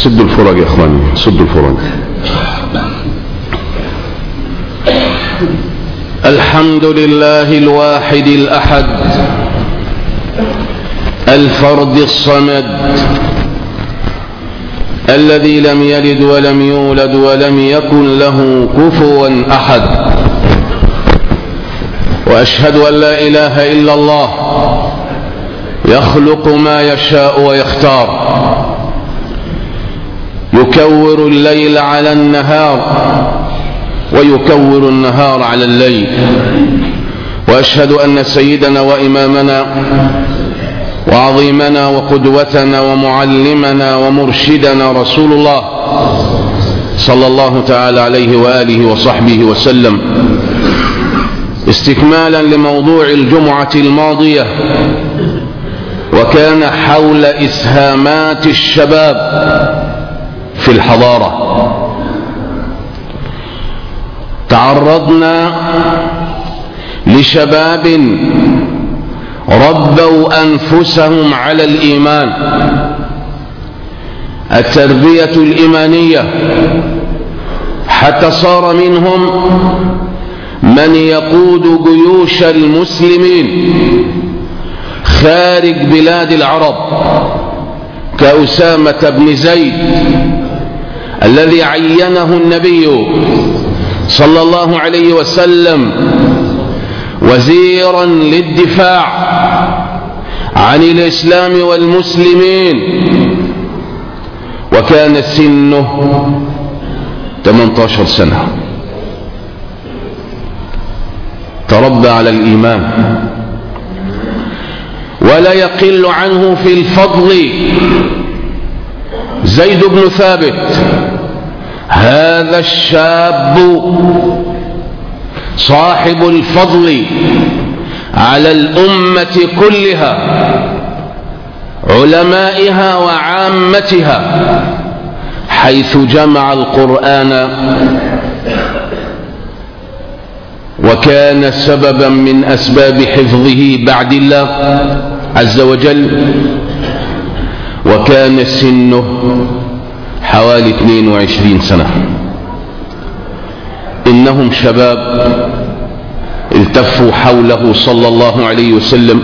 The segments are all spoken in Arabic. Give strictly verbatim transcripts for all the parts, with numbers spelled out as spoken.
سدوا الفرج يا اخواني، سدوا الفرج. الحمد لله الواحد الأحد الفرد الصمد الذي لم يلد ولم يولد ولم يكن له كفوا أحد، وأشهد أن لا إله إلا الله يخلق ما يشاء ويختار، يكور الليل على النهار ويكور النهار على الليل. وأشهد أن سيدنا وإمامنا وعظيمنا وقدوتنا ومعلمنا ومرشدنا رسول الله صلى الله تعالى عليه وآله وصحبه وسلم، استكمالا لموضوع الجمعة الماضية، وكان حول إسهامات الشباب في الحضارة. تعرضنا لشباب ربوا أنفسهم على الإيمان، التربية الإيمانية، حتى صار منهم من يقود جيوش المسلمين خارج بلاد العرب، كأسامة بن زيد الذي عينه النبي صلى الله عليه وسلم وزيرا للدفاع عن الإسلام والمسلمين، وكان سنه ثمانية عشر سنة. تربى على الإيمان، ولا يقل عنه في الفضل زيد بن ثابت. هذا الشاب صاحب الفضل على الأمة كلها، علمائها وعامتها، حيث جمع القرآن وكان سببا من أسباب حفظه بعد الله عز وجل، وكان سنه حوالي اثنين وعشرين سنة. إنهم شباب التفوا حوله صلى الله عليه وسلم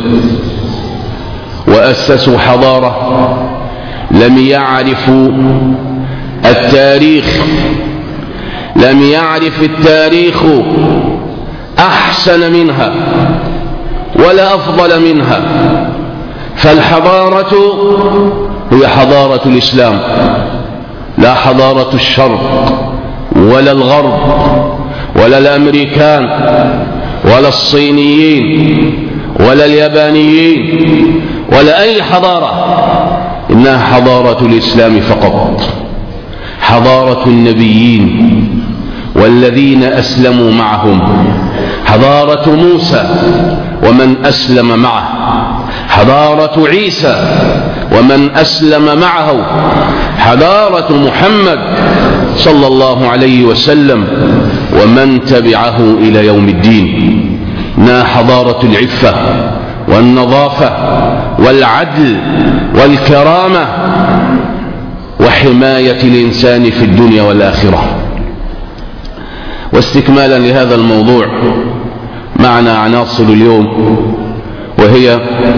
وأسسوا حضارة لم يعرفوا التاريخ، لم يعرف التاريخ أحسن منها ولا أفضل منها. فالحضارة هي حضارة الإسلام، لا حضارة الشرق ولا الغرب ولا الأمريكان ولا الصينيين ولا اليابانيين ولا أي حضارة، إنها حضارة الإسلام فقط، حضارة النبيين والذين أسلموا معهم، حضارة موسى ومن أسلم معه، حضارة عيسى ومن أسلم معه، حضارة محمد صلى الله عليه وسلم ومن تبعه إلى يوم الدين. إنها حضارة العفة والنظافة والعدل والكرامة وحماية الإنسان في الدنيا والآخرة. واستكمالا لهذا الموضوع معنا عناصر اليوم، وهي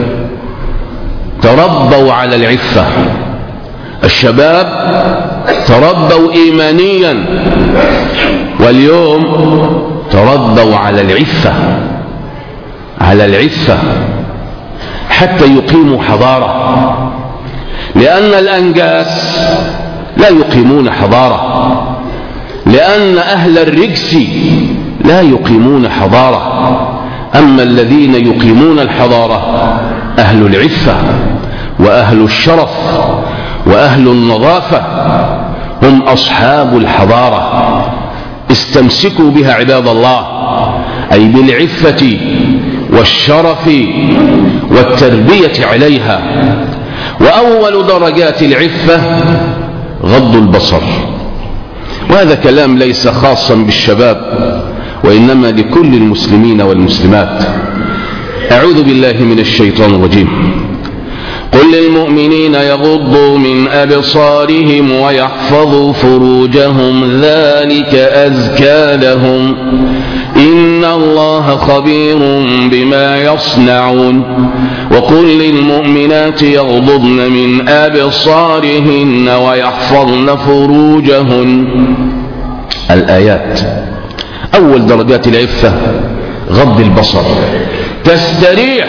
تربوا على العفة. الشباب تربوا إيمانيا، واليوم تربوا على العفة، على العفة حتى يقيموا حضارة، لأن الأنجاس لا يقيمون حضارة، لأن أهل الرجس لا يقيمون حضارة. أما الذين يقيمون الحضارة أهل العفة وأهل الشرف وأهل النظافة، هم أصحاب الحضارة. استمسكوا بها عباد الله، أي بالعفة والشرف والتربية عليها. وأول درجات العفة غض البصر، وهذا كلام ليس خاصا بالشباب وإنما لكل المسلمين والمسلمات. أعوذ بالله من الشيطان الرجيم. قل للمؤمنين يغضوا من أبصارهم ويحفظوا فروجهم ذلك أزكى لهم إن الله خبير بما يصنعون وقل للمؤمنات يغضضن من أبصارهن ويحفظن فروجهن. الآيات أول درجات العفة غض البصر، تستريح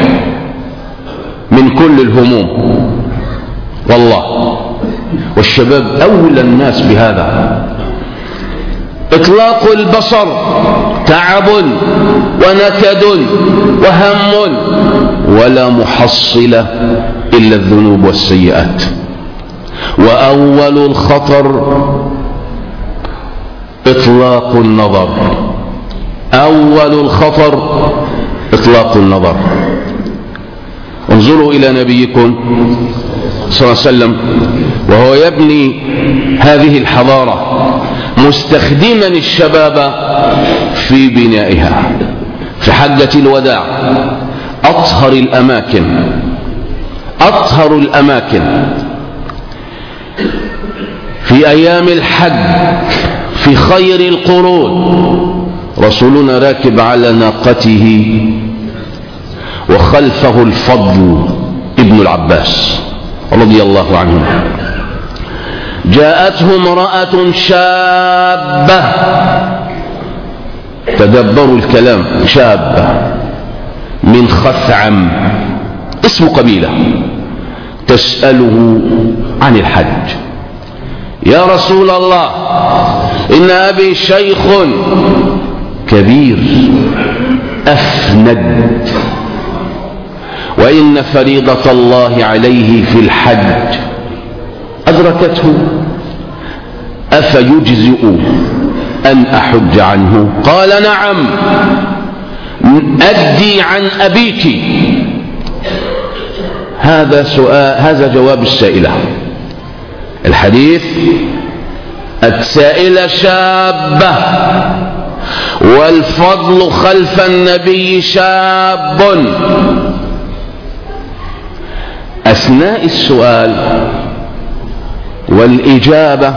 من كل الهموم والله، والشباب أولى الناس بهذا. إطلاق البصر تعب ونكد وهم ولا محصل إلا الذنوب والسيئات. وأول الخطر إطلاق النظر، أول الخطر إطلاق النظر. انظروا إلى نبيكم صلى الله عليه وسلم وهو يبني هذه الحضارة مستخدما الشباب في بنائها. في حجة الوداع أطهر الأماكن أطهر الأماكن في أيام الحج في خير القرون رسولنا راكب على ناقته وخلفه الفضل ابن العباس رضي الله عنه. جاءته امرأة شابة، تدبروا الكلام، شابة من خثعم اسم قبيلة، تسأله عن الحج. يا رسول الله إن أبي شيخ كبير أفند وإن فريضة الله عليه في الحج أدركته أفيجزئ أن أحج عنه؟ قال نعم أدي عن أبيك. هذا سؤال، هذا جواب السائلة. الحديث السائلة شابة والفضل خلف النبي شاب. أثناء السؤال والإجابة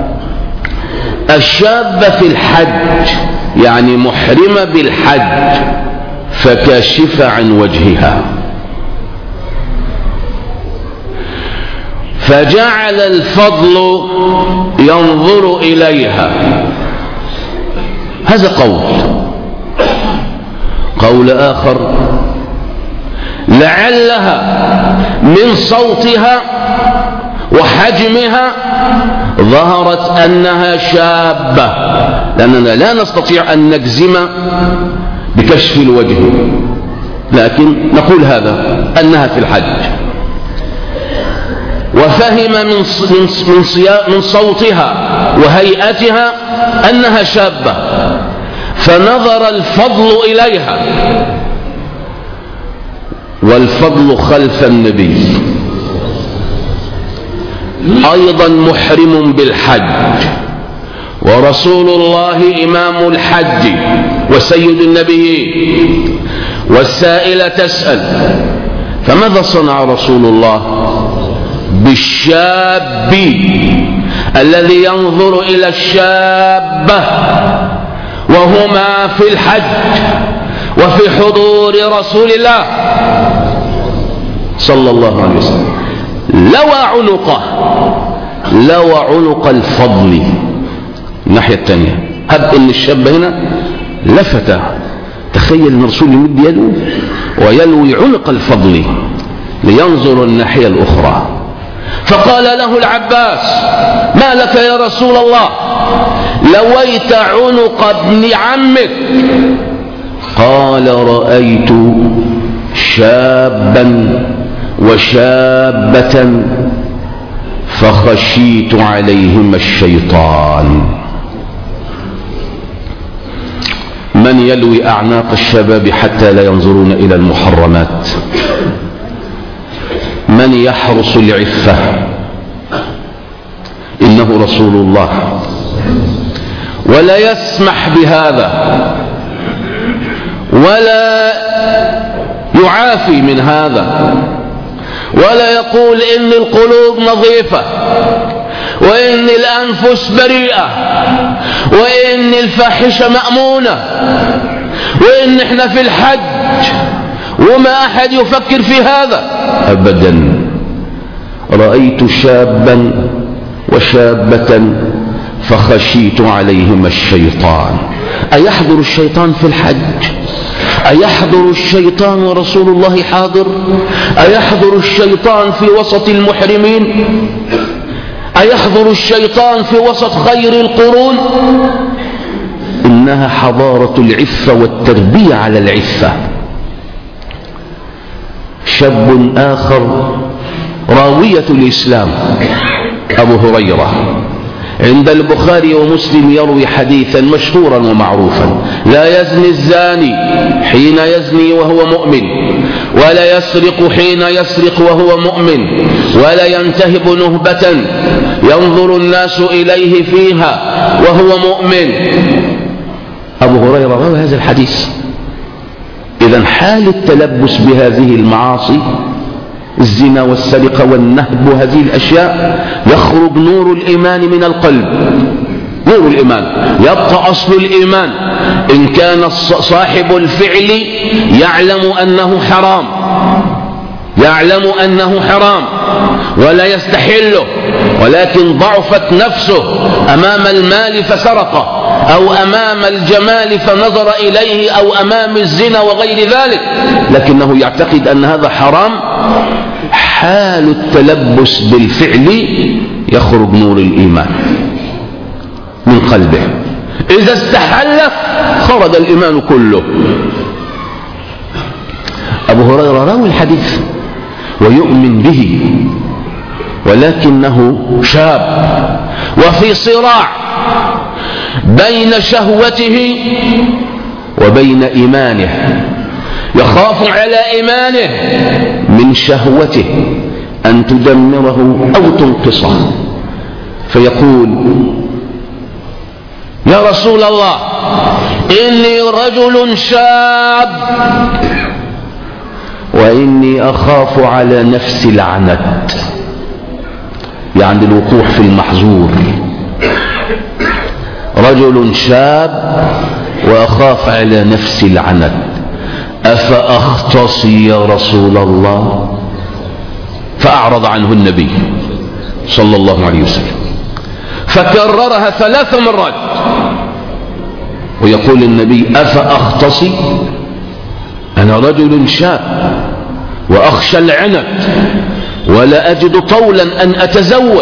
الشابة في الحج يعني محرمة بالحج فكاشفة عن وجهها، فجعل الفضل ينظر إليها. هذا قول. قول آخر لعلها من صوتها وحجمها ظهرت أنها شابة، لأننا لا نستطيع أن نجزم بكشف الوجه، لكن نقول هذا أنها في الحج. وفهم من من من صوتها وهيئتها أنها شابة، فنظر الفضل إليها، والفضل خلف النبي أيضا محرم بالحج، ورسول الله إمام الحج وسيد النبيين. والسائلة تسأل فماذا صنع رسول الله بالشاب الذي ينظر إلى الشابة وهما في الحج وفي حضور رسول الله صلى الله عليه وسلم؟ لوى عنقه، لوى عنق الفضل. الناحية الثانية هب ان الشاب هنا لفت، تخيل ان الرسول يمد يده ويلوي عنق الفضل لينظر الناحية الأخرى. فقال له العباس ما لك يا رسول الله لويت عنق ابن عمك؟ قال رأيت شابا وشابة فخشيت عليهما الشيطان. من يلوي أعناق الشباب حتى لا ينظرون إلى المحرمات؟ من يحرس العفة؟ إنه رسول الله، ولا يسمح بهذا ولا يعافي من هذا. ولا يقول إن القلوب نظيفة وإن الأنفس بريئة وإن الفاحشة مأمونة وإن احنا في الحج وما أحد يفكر في هذا أبدا. رأيت شابا وشابة فخشيت عليهما الشيطان. أيحضر الشيطان في الحج؟ أيحضر الشيطان ورسول الله حاضر؟ أيحضر الشيطان في وسط المحرمين؟ أيحضر الشيطان في وسط خير القرون؟ إنها حضارة العفة والتربية على العفة. شاب آخر راوية الإسلام أبو هريرة عند البخاري ومسلم يروي حديثا مشهورا ومعروفا: لا يزني الزاني حين يزني وهو مؤمن، ولا يسرق حين يسرق وهو مؤمن، ولا ينتهب نهبة ينظر الناس إليه فيها وهو مؤمن. أبو هريرة روى هذا الحديث. إذن حال التلبس بهذه المعاصي، الزنا والسرقة والنهب وهذه الأشياء، يخرج نور الإيمان من القلب. نور الإيمان يبقى أصل الإيمان. إن كان صاحب الفعل يعلم أنه حرام، يعلم أنه حرام ولا يستحله، ولكن ضعفت نفسه أمام المال فسرقه، أو أمام الجمال فنظر إليه، أو أمام الزنا وغير ذلك، لكنه يعتقد أن هذا حرام، حال التلبس بالفعل يخرج نور الإيمان من قلبه. إذا استحل خرج الإيمان كله. أبو هريرة راوي الحديث ويؤمن به، ولكنه شاب وفي صراع بين شهوته وبين إيمانه، يخاف على إيمانه من شهوته أن تدمره أو تنقصه، فيقول: يا رسول الله إني رجل شاب وإني أخاف على نفسي العنت، يعني الوقوع في المحظور. رجل شاب وأخاف على نفسي العنت، أفأختصي يا رسول الله؟ فأعرض عنه النبي صلى الله عليه وسلم، فكررها ثلاث مرات ويقول النبي: أفأختصي؟ أنا رجل شاب وأخشى العنت ولا أجد طولا أن أتزوج.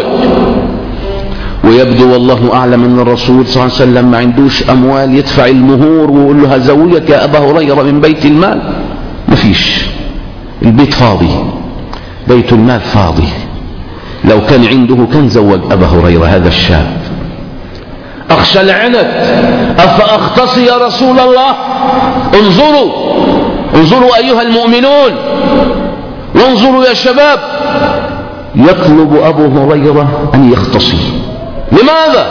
ويبدو والله أعلم أن الرسول صلى الله عليه وسلم ما عندوش أموال يدفع المهور ويقول له هزوجك يا أبا هريرة من بيت المال، ما فيش، البيت فاضي، بيت المال فاضي. لو كان عنده كان زوج أبا هريرة هذا الشاب. أخشى العنت، أفأختصي يا رسول الله؟ انظروا انظروا أيها المؤمنون، وانظروا يا شباب، يطلب أبو هريرة أن يختصي. لماذا؟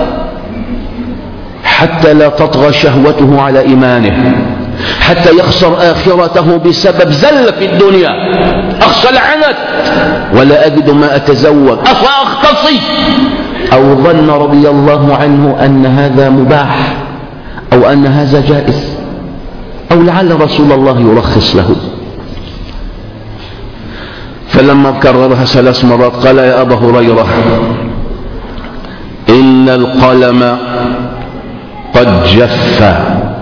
حتى لا تطغى شهوته على إيمانه، حتى يخسر آخرته بسبب زل في الدنيا. أخشى العنت ولا أجد ما أتزوج، أفأختصي؟ أو ظن رضي الله عنه أن هذا مباح أو أن هذا جائز، أو لعل رسول الله يرخص له. فلما كررها ثلاث مرات قال: يا أبا هريرة إن القلم قد جف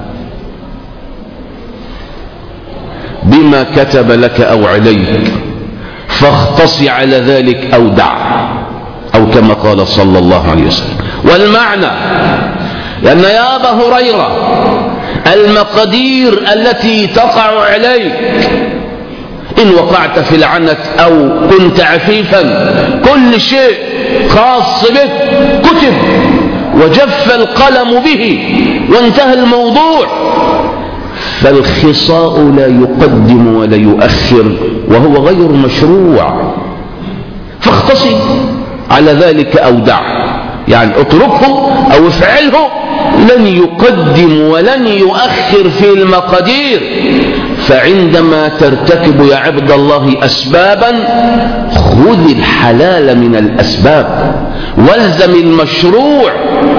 بما كتب لك أو عليك، فاختص على ذلك أو دع، أو كما قال صلى الله عليه وسلم. والمعنى لأن يا أبا هريرة المقادير التي تقع عليك إن وقعت في العنت أو كنت عفيفا، كل شيء خاص بك كتب وجف القلم به وانتهى الموضوع. فالخصاء لا يقدم ولا يؤخر وهو غير مشروع، فاختصي على ذلك أو دع، يعني اتركه أو افعله، لن يقدم ولن يؤخر في المقادير. فعندما ترتكب يا عبد الله أسبابا خذ الحلال من الأسباب والزم المشروع.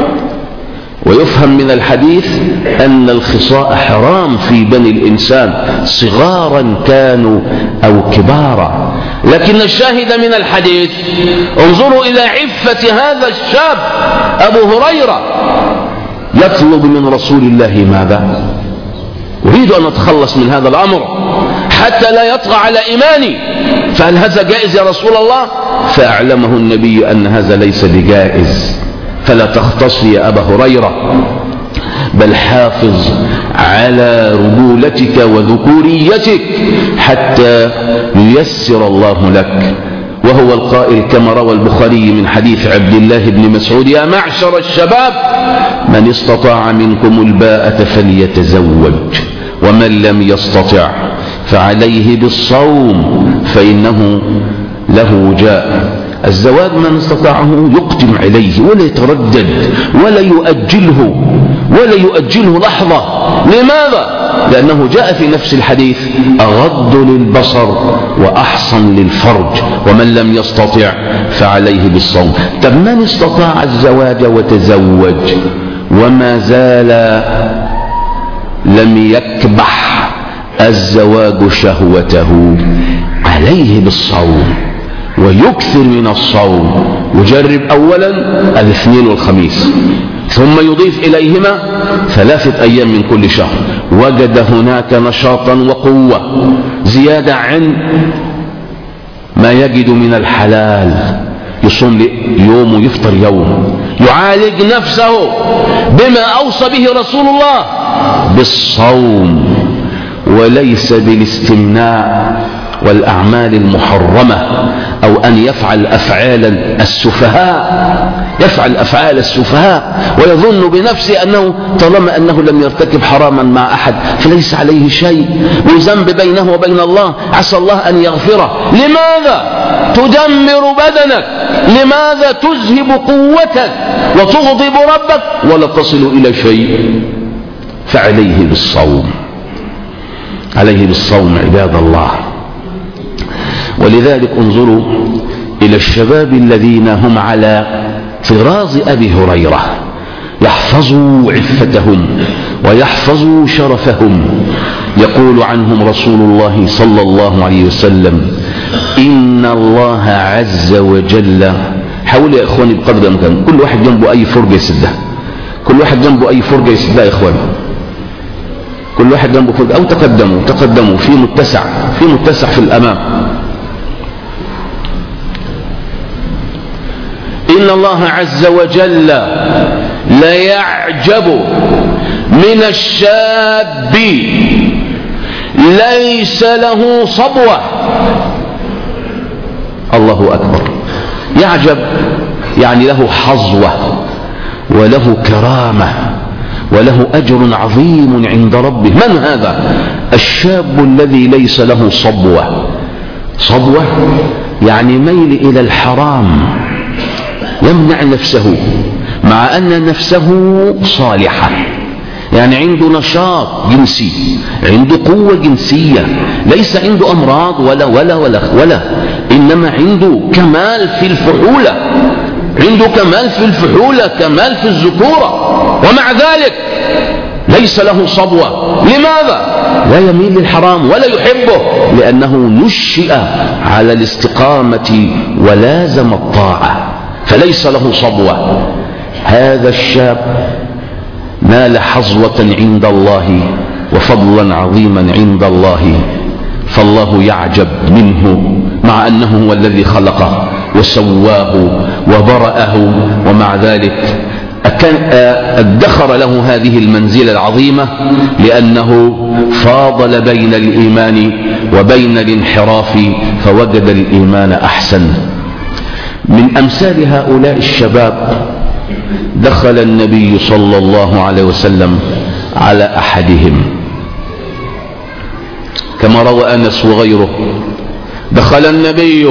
ويفهم من الحديث أن الخصاء حرام في بني الإنسان صغارا كانوا أو كبارا. لكن الشاهد من الحديث انظروا إلى عفة هذا الشاب أبو هريرة يطلب من رسول الله ماذا؟ أريد أن أتخلص من هذا الأمر حتى لا يطغى على إيماني، فهل هذا جائز يا رسول الله؟ فأعلمه النبي أن هذا ليس بجائز، فلا تختص يا أبا هريرة، بل حافظ على رجولتك وذكوريتك حتى ييسر الله لك. وهو القائل كما روى البخاري من حديث عبد الله بن مسعود: يا معشر الشباب من استطاع منكم الباءة فليتزوج ومن لم يستطع فعليه بالصوم فإنه له وجاء. الزواج من استطاعه يقدم عليه ولا يتردد ولا يؤجله ولا يؤجله لحظة. لماذا؟ لأنه جاء في نفس الحديث: أغض للبصر وأحصن للفرج ومن لم يستطع فعليه بالصوم. طب من استطاع الزواج وتزوج وما زال لم يكبح الزواج شهوته، عليه بالصوم ويكثر من الصوم. يجرب أولا الاثنين والخميس ثم يضيف إليهما ثلاثة أيام من كل شهر، وجد هناك نشاطا وقوة زيادة عن ما يجد من الحلال، يصوم يوم ويفطر يوم، يعالج نفسه بما أوصى به رسول الله بالصوم وليس بالاستمناء والأعمال المحرمة، أو أن يفعل أفعال السفهاء يفعل أفعال السفهاء ويظن بنفسه أنه طالما أنه لم يرتكب حراما مع أحد فليس عليه شيء وذنب بينه وبين الله، عسى الله أن يغفره. لماذا تدمر بدنك؟ لماذا تذهب قوتك وتغضب ربك ولا تصل إلى شيء؟ فعليه بالصوم، عليه بالصوم عباد الله. ولذلك انظروا إلى الشباب الذين هم على طراز أبي هريرة، يحفظوا عفتهم ويحفظوا شرفهم. يقول عنهم رسول الله صلى الله عليه وسلم: إن الله عز وجل، حاولوا يا إخواني بقدر الإمكان كل واحد جنبه أي فرجة يسدها، كل واحد جنبه أي فرجة يسدها يا إخواني، كل واحد جنبه فرجة، أو تقدموا تقدموا في متسع في متسع في الأمام. إن الله عز وجل لا يعجب من الشاب ليس له صبوة. الله أكبر. يعجب يعني له حظوة وله كرامة وله أجر عظيم عند ربه. من هذا؟ الشاب الذي ليس له صبوة. صبوة يعني ميل إلى الحرام، يمنع نفسه مع أن نفسه صالحة، يعني عنده نشاط جنسي، عنده قوة جنسية، ليس عنده أمراض ولا ولا ولا ولا إنما عنده كمال في الفحولة، عنده كمال في الفحولة، كمال في الذكورة، ومع ذلك ليس له صبوة. لماذا؟ لا يميل للحرام ولا يحبه، لأنه نشئ على الاستقامة ولازم الطاعة، فليس له صبوة. هذا الشاب نال حظوة عند الله وفضلا عظيما عند الله، فالله يعجب منه مع أنه هو الذي خلقه وسواه وبرأه، ومع ذلك ادخر له هذه المنزلة العظيمة لأنه فاضل بين الإيمان وبين الانحراف فوجد الإيمان أحسن. من أمثال هؤلاء الشباب دخل النبي صلى الله عليه وسلم على أحدهم كما روى أنس وغيره، دخل النبي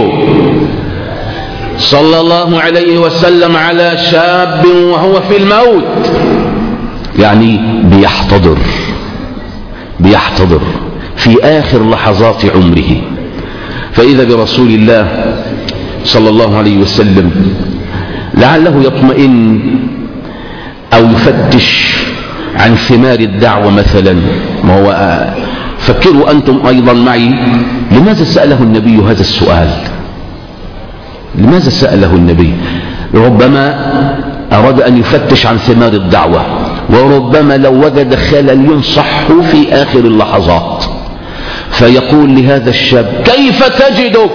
صلى الله عليه وسلم على شاب وهو في الموت، يعني بيحتضر بيحتضر في في آخر لحظات عمره، فإذا برسول الله صلى الله عليه وسلم لعله يطمئن أو يفتش عن ثمار الدعوة مثلا. ما هو فكروا أنتم أيضا معي، لماذا سأله النبي هذا السؤال؟ لماذا سأله النبي؟ ربما أراد أن يفتش عن ثمار الدعوة، وربما لو وجد خلل ينصحه في آخر اللحظات، فيقول لهذا الشاب كيف تجدك؟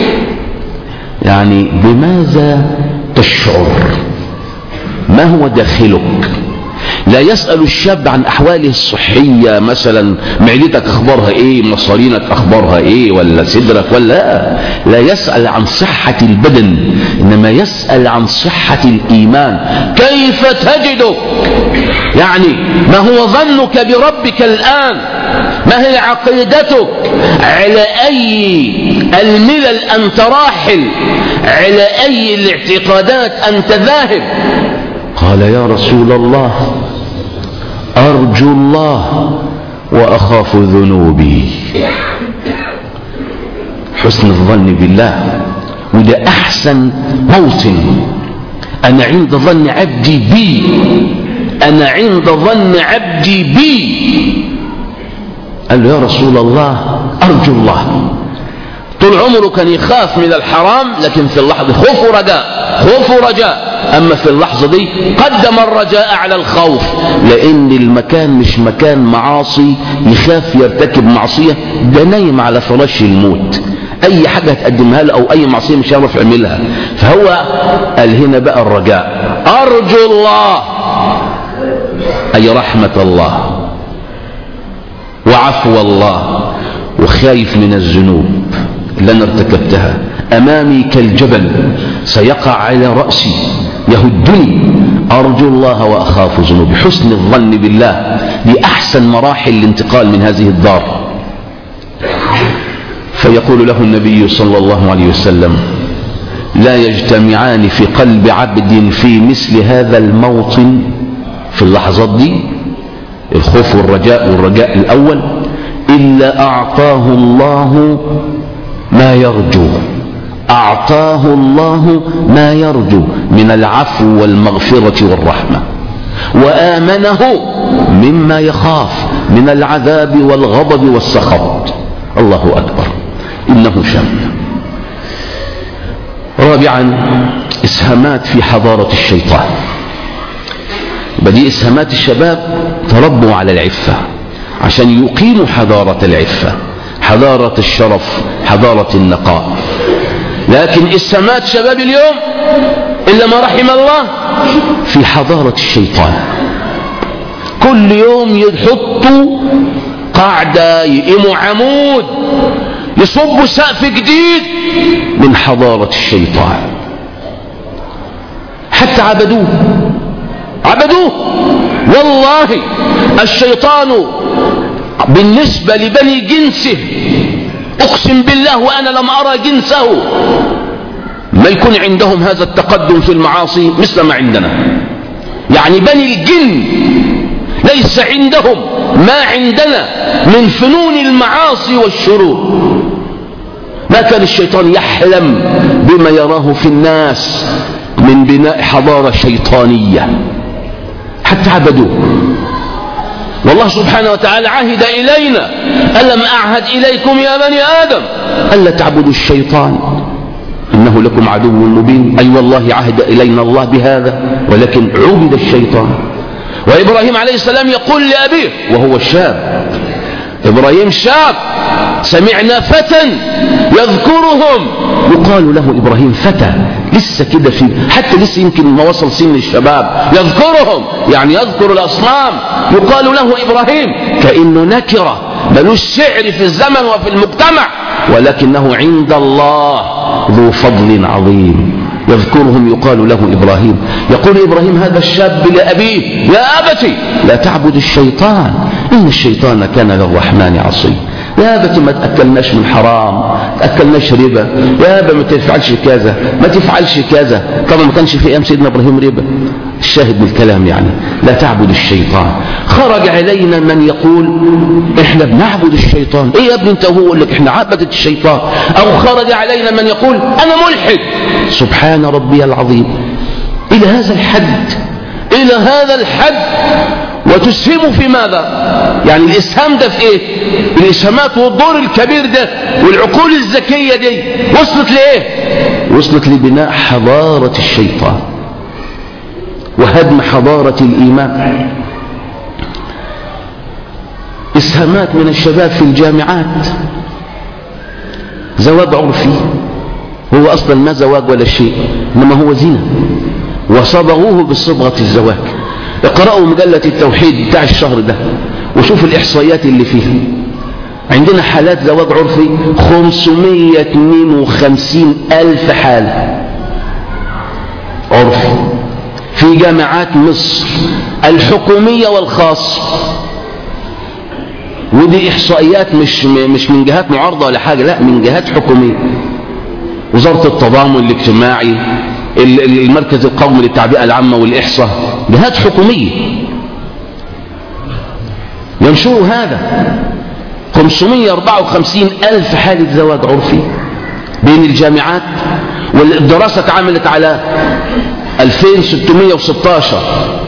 يعني بماذا تشعر؟ ما هو داخلك؟ لا يسأل الشاب عن أحواله الصحية، مثلا معدتك أخبارها إيه، مصارينك أخبارها إيه، ولا صدرك، ولا لا يسأل عن صحة البدن، إنما يسأل عن صحة الإيمان. كيف تجدك؟ يعني ما هو ظنك بربك الآن؟ ما هي عقيدتك؟ على أي الملل أنت راحل؟ على أي الاعتقادات أنت ذاهب؟ قال يا رسول الله أرجو الله وأخاف ذنوبي. حسن الظن بالله، وده أحسن موطن. أنا عند ظن عبدي بي، أنا عند ظن عبدي بي. قال له يا رسول الله أرجو الله. طول عمره كان يخاف من الحرام، لكن في اللحظة خوف ورجاء، خوف ورجاء. أما في اللحظة دي قدم الرجاء على الخوف، لأن المكان مش مكان معاصي يخاف يرتكب معصية، ده نايم على فراش الموت، أي حاجة هتقدمها له أو أي معصية مش هيعرف يعملها. فهو قال هنا بقى الرجاء، أرجو الله أي رحمة الله وعفو الله، وخايف من الذنوب اللي أنا ارتكبتها، أمامي كالجبل سيقع على رأسي يهدني، أرجو الله وأخاف ذنوبي. حسن الظن بالله دي أحسن مراحل الانتقال من هذه الدار. فيقول له النبي صلى الله عليه وسلم لا يجتمعان في قلب عبد في مثل هذا الموطن، في اللحظات دي الخوف والرجاء، والرجاء الأول، إلا أعطاه الله ما يرجو، أعطاه الله ما يرجو من العفو والمغفرة والرحمة، وآمنه مما يخاف من العذاب والغضب والسخط. الله أكبر، إنه شأن. رابعا إسهامات في حضارة الشيطان. بدي إسهامات الشباب تربوا على العفة عشان يقيموا حضارة العفة، حضارة الشرف، حضارة النقاء. لكن إسهامات شباب اليوم إلا ما رحم الله في حضارة الشيطان. كل يوم يحطوا قاعدة، يقيموا عمود، يصبوا سقف جديد من حضارة الشيطان. حتى عبدوه عبدوه والله. الشيطان بالنسبة لبني جنسه، أقسم بالله وأنا لم أرى جنسه ما يكون عندهم هذا التقدم في المعاصي مثل ما عندنا. يعني بني الجن ليس عندهم ما عندنا من فنون المعاصي والشرور. ما كان الشيطان يحلم بما يراه في الناس من بناء حضارة شيطانية. حتى عبدوه. والله سبحانه وتعالى عهد إلينا ألم أعهد إليكم يا بني آدم ألا تعبدوا الشيطان إنه لكم عدو مبين. أي والله عهد إلينا الله بهذا، ولكن عبد الشيطان. وإبراهيم عليه السلام يقول لأبيه وهو شاب، إبراهيم شاب، سمعنا فتى يذكرهم، يقال له إبراهيم فتى لسه كده، في حتى لسه يمكن ما وصل سن الشباب، يذكرهم يعني يذكر الأصنام، يقال له إبراهيم، كأنه نكرة ملوش سعر في الزمن وفي المجتمع، ولكنه عند الله ذو فضل عظيم. يذكرهم يقال له إبراهيم. يقول إبراهيم هذا الشاب لأبيه يا أبتي لا تعبد الشيطان إن الشيطان كان للرحمن عصي. يا أبتي ما تأكلناش من حرام، ما تأكلناش ربا، يا أبا ما تفعلش كذا، ما تفعلش كذا. طبعا ما كانش في أيام سيدنا إبراهيم ربا، الشاهد من الكلام يعني لا تعبد الشيطان. خرج علينا من يقول احنا بنعبد الشيطان. ايه يا ابني انت وهو يقول لك احنا عبدة الشيطان. او خرج علينا من يقول انا ملحد. سبحان ربي العظيم. الى هذا الحد، الى هذا الحد. وتسهم في ماذا؟ يعني الاسهام ده في ايه؟ الاسهامات والدور الكبير ده والعقول الذكية دي وصلت لايه؟ وصلت لبناء حضارة الشيطان وهدم حضارة الإيمان. إسهامات من الشباب في الجامعات، زواج عرفي، هو أصلا ما زواج ولا شيء، إنما هو زنا وصبغوه بصبغة الزواج. اقرأوا مجلة التوحيد بتاع الشهر ده وشوفوا الإحصائيات اللي فيها. عندنا حالات زواج عرفي خمسمائة واثنين وخمسين ألف حالة عرفي في جامعات مصر الحكومية والخاصة. ودي إحصائيات مش مش من جهات معارضة ولا حاجة، لا، من جهات حكومية. وزارة التضامن الاجتماعي، المركز القومي للتعبئة العامة والإحصاء، جهات حكومية ينشروا هذا. خمسمائة وأربعة وخمسين ألف حالة زواج عرفي بين الجامعات. والدراسة اتعملت على ألفين وستمائة وستة عشر،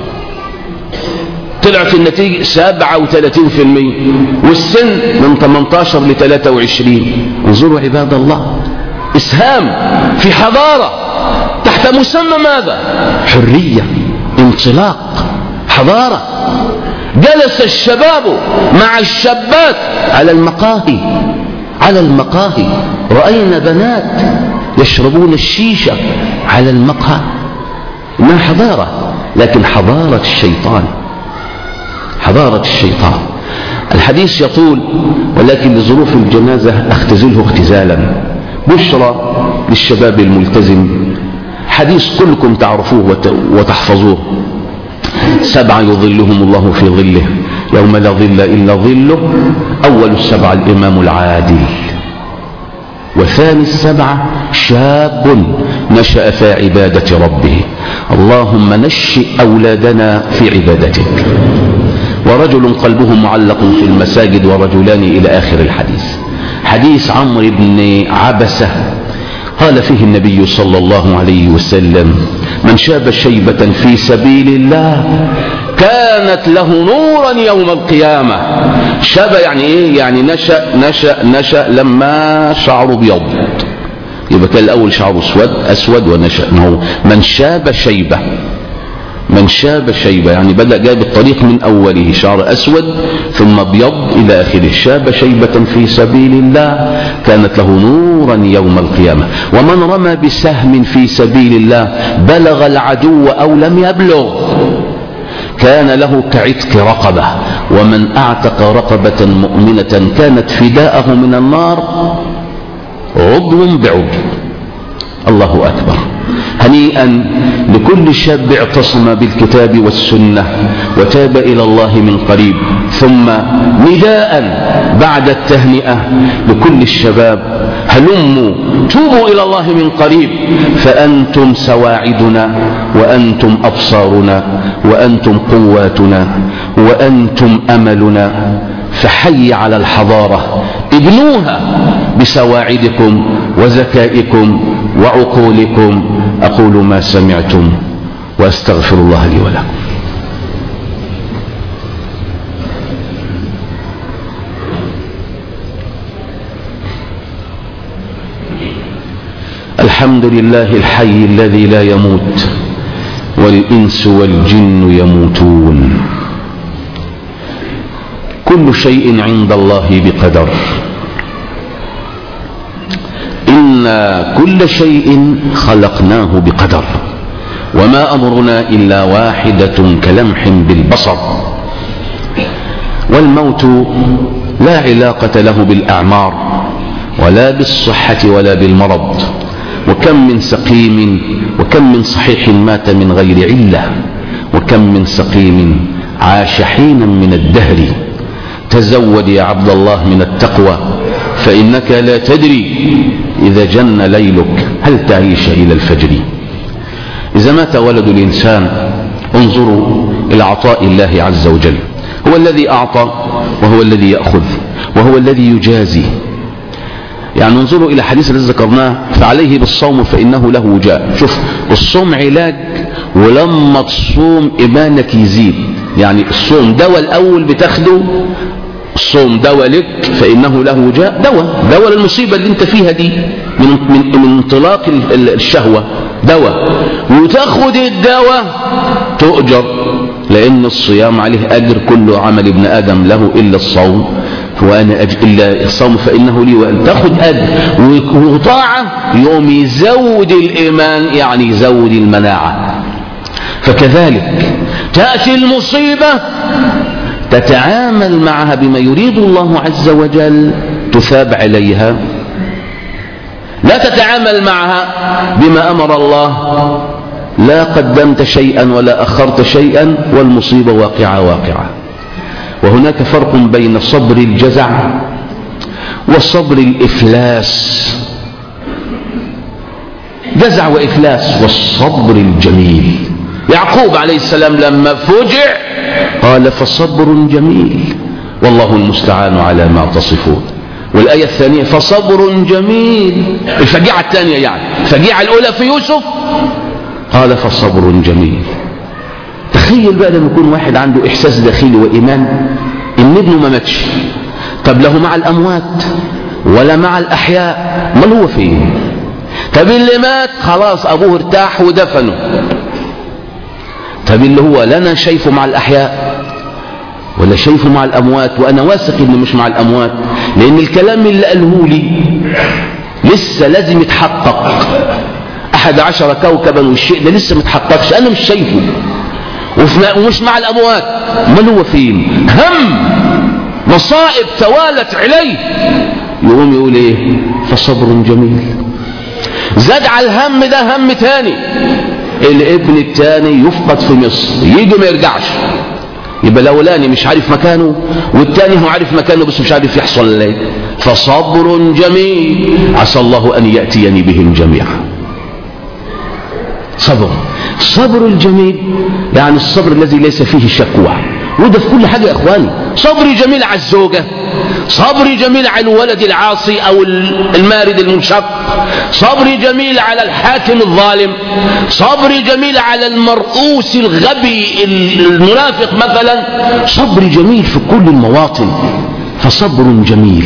طلعت النتيجة سبعة وثلاثين بالمئة، والسن من ثمانية عشر ل ثلاثة وعشرين. انظروا عباد الله، إسهام في حضارة تحت مسمى ماذا؟ حرية، انطلاق، حضارة. جلس الشباب مع الشابات على المقاهي، على المقاهي رأينا بنات يشربون الشيشة على المقهى. ما حضارة، لكن حضارة الشيطان، حضارة الشيطان. الحديث يطول ولكن لظروف الجنازة اختزله اختزالا. بشرى للشباب الملتزم، حديث كلكم تعرفوه وتحفظوه. سبعة يظلهم الله في ظله يوم لا ظل إلا ظله. أول السبعة الإمام العادل، وثاني السبعة شاب نشأ في عبادة ربه. اللهم نشئ أولادنا في عبادتك. ورجل قلبه معلق في المساجد، ورجلان إلى آخر الحديث. حديث عمرو بن عبسة قال فيه النبي صلى الله عليه وسلم: من شاب شيبة في سبيل الله كانت له نورا يوم القيامة. شاب يعني ايه؟ يعني نشأ نشأ نشأ لما شعره بيض، يبقى كان الأول شعره أسود أسود ونشأ. ما هو من شاب شيبة، من شاب شيبة يعني بدأ جاب الطريق من أوله، شعر أسود ثم ابيض إلى آخره. شاب شيبة في سبيل الله كانت له نورا يوم القيامة. ومن رمى بسهم في سبيل الله بلغ العدو أو لم يبلغ كان له كعتق رقبة. ومن أعتق رقبة مؤمنة كانت فداءه من النار عضو بعضو. الله أكبر. هنيئا لكل شاب اعتصم بالكتاب والسنة وتاب إلى الله من قريب. ثم نداء بعد التهنئة لكل الشباب: هلموا توبوا إلى الله من قريب، فأنتم سواعدنا وأنتم أبصارنا وأنتم قواتنا وأنتم أملنا. فحي على الحضارة، ابنوها بسواعدكم وذكائكم وعقولكم. أقول ما سمعتم وأستغفر الله لي ولكم. الحمد لله الحي الذي لا يموت، والإنس والجن يموتون. كل شيء عند الله بقدر. إنا كل شيء خلقناه بقدر، وما أمرنا إلا واحدة كلمح بالبصر. والموت لا علاقة له بالأعمار ولا بالصحة ولا بالمرض. وكم من سقيم وكم من صحيح مات من غير علة، وكم من سقيم عاش حينا من الدهر. تزود يا عبد الله من التقوى، فإنك لا تدري إذا جن ليلك هل تعيش إلى الفجر. إذا مات ولد الإنسان انظروا إلى عطاء الله عز وجل. هو الذي أعطى وهو الذي يأخذ وهو الذي يجازي. يعني انظروا إلى حديث الذي ذكرناه فعليه بالصوم فإنه له وجاء. شوف الصوم علاج، ولما تصوم إيمانك يزيد. يعني الصوم دواء الأول بتاخده، الصوم دواء لك فإنه له وجاء، دواء دواء للمصيبة اللي انت فيها دي من, من, من انطلاق الشهوة، دواء. وتاخد الدواء تؤجر، لأن الصيام عليه أجر، كل عمل ابن آدم له إلا الصوم وأنا أجر إلا الصوم فإنه لي، وأن تاخد أجر وطاعة يوم يزود الإيمان، يعني يزود المناعة. فكذلك تأتي المصيبة تتعامل معها بما يريد الله عز وجل تثاب عليها، لا تتعامل معها بما أمر الله، لا قدمت شيئا ولا أخرت شيئا والمصيبة واقعة واقعة. وهناك فرق بين صبر الجزع وصبر الإفلاس. جزع وإفلاس والصبر الجميل. يعقوب عليه السلام لما فجع قال فصبر جميل والله المستعان على ما تصفون. والآية الثانية فصبر جميل، الفجيعة الثانية يعني الفجيعة الأولى في يوسف قال فصبر جميل. تخيل بقى لما يكون واحد عنده إحساس داخلي وإيمان إن ابنه ما ماتش، طب له مع الأموات ولا مع الأحياء؟ ما هو فين؟ طب اللي مات خلاص أبوه ارتاح ودفنه، طب اللي هو لنا شايفه مع الأحياء ولا شايفه مع الأموات؟ وأنا واثق إنه مش مع الأموات، لأن الكلام اللي قاله لي لسه لازم يتحقق. أحد عشر كوكبا والشيء ده لسه متحققش، أنا مش شايفه ومش مع الأموات. من هو فين؟ هم مصائب توالت عليه، يقوم يقول إيه؟ فصبر جميل. زاد على الهم ده هم تاني، الابن التاني يفقد في مصر يجي ما يرجعش، يبقى الاولاني مش عارف مكانه والتاني هو عارف مكانه بس مش عارف يحصل ليه. فصبر جميل عسى الله ان ياتيني بهم جميعا. صبر، الصبر الجميل يعني الصبر الذي ليس فيه شكوى، وده في كل حاجه يا اخواني. صبر جميل على الزوجه، صبر جميل على الولد العاصي او المارد المنشق، صبر جميل على الحاكم الظالم، صبر جميل على المرؤوس الغبي المنافق مثلا، صبر جميل في كل المواطن. فصبر جميل،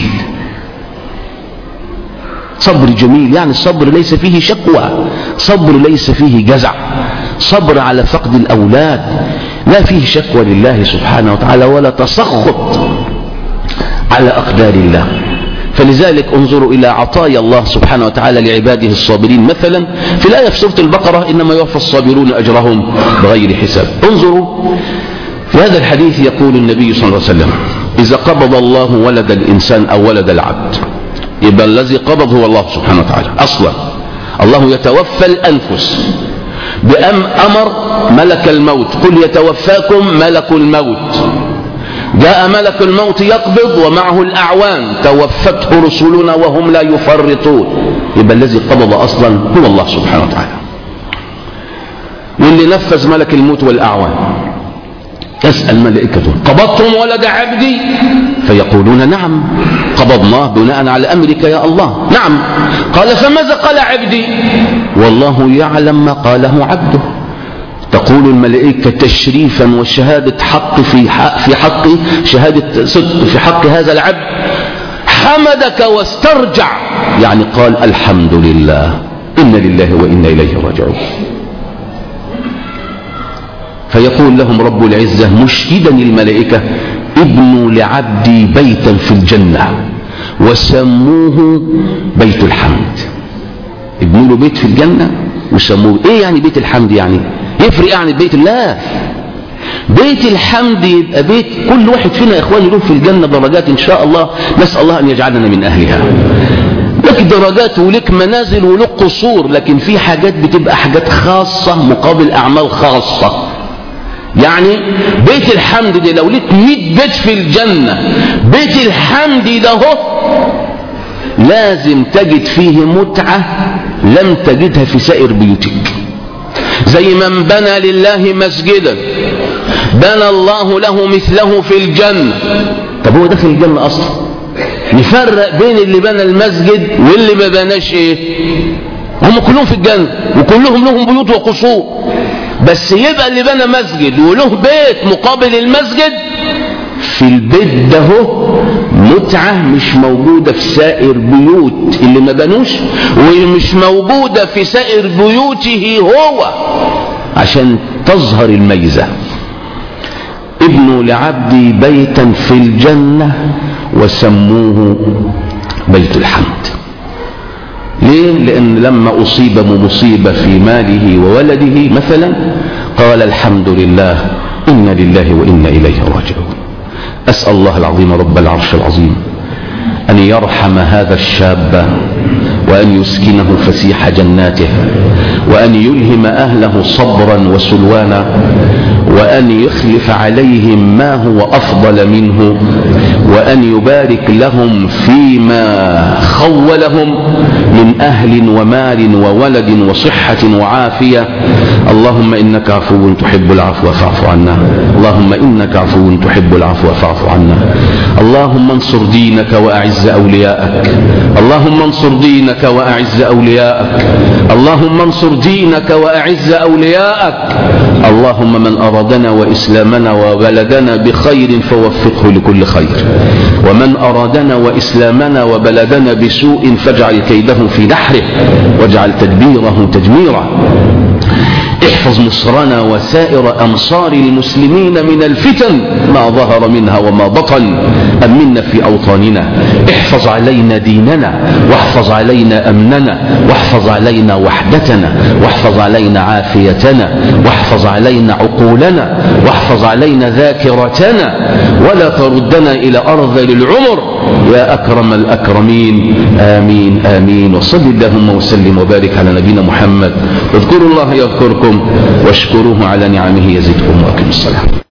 صبر جميل يعني الصبر ليس فيه شكوى، صبر ليس فيه جزع، صبر على فقد الأولاد لا فيه شكوى لله سبحانه وتعالى ولا تسخط على أقدار الله. فلذلك انظروا إلى عطايا الله سبحانه وتعالى لعباده الصابرين. مثلا في الآية في سورة البقرة إنما يوفى الصابرون أجرهم بغير حساب. انظروا في هذا الحديث يقول النبي صلى الله عليه وسلم إذا قبض الله ولد الإنسان أو ولد العبد، يبقى الذي قبض هو الله سبحانه وتعالى أصلا. الله يتوفى الأنفس بأم أمر ملك الموت قل يتوفاكم ملك الموت. جاء ملك الموت يقبض ومعه الأعوان توفته رسلنا وهم لا يفرطون. يبقى الذي قبض أصلا هو الله سبحانه وتعالى، واللي نفذ ملك الموت والأعوان. تسأل ملائكته قبضتم ولد عبدي؟ فيقولون نعم قبضناه بناء على أمرك يا الله. نعم. قال فماذا قال عبدي؟ والله يعلم ما قاله عبده. تقول الملائكة تشريفا وشهادة حق في حق في حق شهادة صدق في حق هذا العبد حمدك واسترجع، يعني قال الحمد لله إن لله وإنا إليه راجعون. فيقول لهم رب العزة مشهدا الملائكة ابنوا لعبدي بيتا في الجنة وسموه بيت الحمد. ابنوا له بيت في الجنة وسموه ايه يعني بيت الحمد؟ يعني يفرق يعني بيت الله؟ بيت الحمد يبقى بيت كل واحد فينا يا اخواني له في الجنة درجات ان شاء الله، نسأل الله ان يجعلنا من اهلها. لك درجات ولك منازل ولك قصور، لكن في حاجات بتبقى حاجات خاصة مقابل اعمال خاصة. يعني بيت الحمد ده لو لك مئة بيت في الجنة، بيت الحمد ده هو لازم تجد فيه متعة لم تجدها في سائر بيوتك. زي زي من بنى لله مسجدا بنى الله له مثله في الجنة. طب هو داخل الجنة أصلا. نفرق بين اللي بنى المسجد واللي ما بناش ايه؟ هم كلهم في الجنة وكلهم لهم بيوت وقصور، بس يبقى اللي بنى مسجد وله بيت مقابل المسجد، في البيت ده متعة مش موجودة في سائر بيوت اللي ما بنوش، ومش موجودة في سائر بيوته هو، عشان تظهر الميزة. ابنوا لعبدي بيتا في الجنة وسموه بيت الحمد. ليه؟ لأن لما أصيب بمصيبة في ماله وولده مثلا قال الحمد لله إنا لله وإنا إليه راجعون. أسأل الله العظيم رب العرش العظيم أن يرحم هذا الشاب وأن يسكنه فسيح جناته، وأن يلهم أهله صبرا وسلوانا، وأن يخلف عليهم ما هو أفضل منه، وأن يبارك لهم فيما خولهم من أهل ومال وولد وصحة وعافية. اللهم إنك عفو تحب العفو فاعف عنا، اللهم إنك عفو تحب العفو فاعف عنا. اللهم انصر دينك وأعز أولياءك، اللهم انصر دينك وأعز أولياءك، اللهم انصر دينك وأعز أولياءك. اللهم من أرادنا وإسلامنا وبلدنا بخير فوفقه لكل خير، ومن أرادنا وإسلامنا وبلدنا بسوء فاجعل كيده في نحره واجعل تدبيره تدميرا. احفظ مصرنا وسائر أمصار المسلمين من الفتن ما ظهر منها وما بطن. أمنا في أوطاننا، احفظ علينا ديننا، واحفظ علينا أمننا، واحفظ علينا وحدتنا، واحفظ علينا عافيتنا، واحفظ علينا عقولنا، واحفظ علينا ذاكرتنا، ولا تردنا إلى أرذل العمر يا أكرم الأكرمين. آمين آمين. وصل اللهم وسلم وبارك على نبينا محمد. اذكروا الله يذكركم واشكروه على نعمه يزدكم. وأقم الصلاة.